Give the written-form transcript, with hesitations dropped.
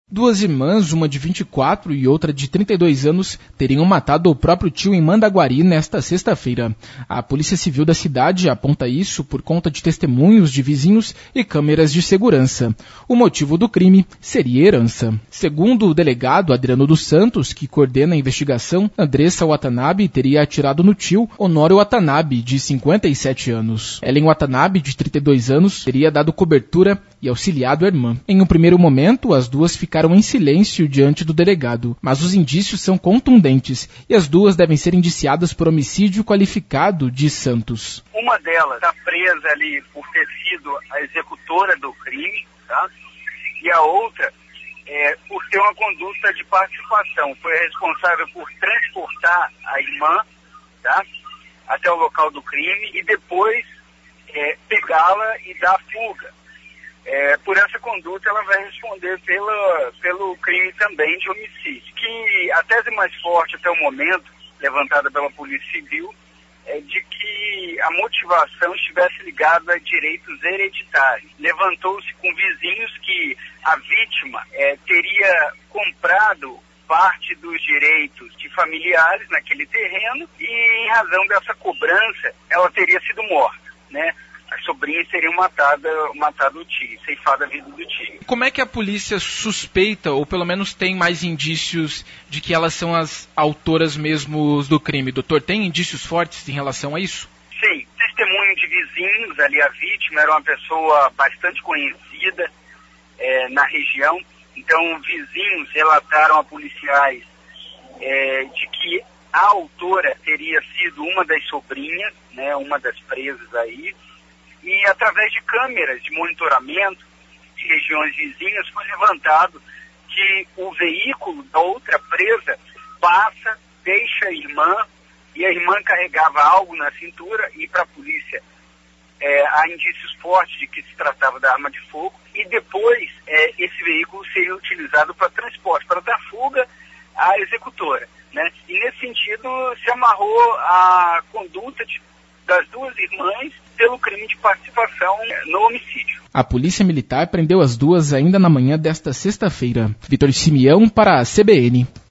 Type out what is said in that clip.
Duas irmãs, uma de 24 e outra de 32 anos, teriam matado o próprio tio em Mandaguari nesta sexta-feira. A Polícia Civil da cidade aponta isso por conta de testemunhos de vizinhos e câmeras de segurança. O motivo do crime seria herança. Segundo o delegado Adriano dos Santos, que coordena a investigação, Andressa Watanabe teria atirado no tio Honório Watanabe, de 57 anos. Ellen Watanabe, de 32 anos, teria dado cobertura e auxiliado a irmã. Em um primeiro momento, as duas ficaram em silêncio diante do delegado, mas os indícios são contundentes e as duas devem ser indiciadas por homicídio qualificado, diz Santos. Uma delas está presa ali por ter sido a executora do crime, tá? E a outra por ter uma conduta de participação. Foi responsável por transportar a irmã, tá? Até o local do crime e depois pegá-la e dar fuga. Por essa conduta ela vai responder pelo crime também de homicídio, que a tese mais forte até o momento, levantada pela Polícia Civil, é de que a motivação estivesse ligada a direitos hereditários. Levantou-se com vizinhos que a vítima teria comprado parte dos direitos de familiares naquele terreno e em razão dessa cobrança ela teria sido morta, né? As sobrinhas teriam matado o tio, ceifado a vida do tio. Como é que a polícia suspeita, ou pelo menos tem mais indícios de que elas são as autoras mesmo do crime? Doutor, tem indícios fortes em relação a isso? Sim, testemunho de vizinhos, ali a vítima era uma pessoa bastante conhecida na região, então vizinhos relataram a policiais de que a autora teria sido uma das sobrinhas, né, uma das presas aí, e através de câmeras de monitoramento de regiões vizinhas foi levantado que o veículo da outra presa passa, deixa a irmã, e a irmã carregava algo na cintura, e para a polícia há indícios fortes de que se tratava da arma de fogo, e depois esse veículo seria utilizado para transporte, para dar fuga à executora, né? E nesse sentido se amarrou a conduta das duas irmãs pelo crime de participação no homicídio. A Polícia Militar prendeu as duas ainda na manhã desta sexta-feira. Vitor Simeão para a CBN.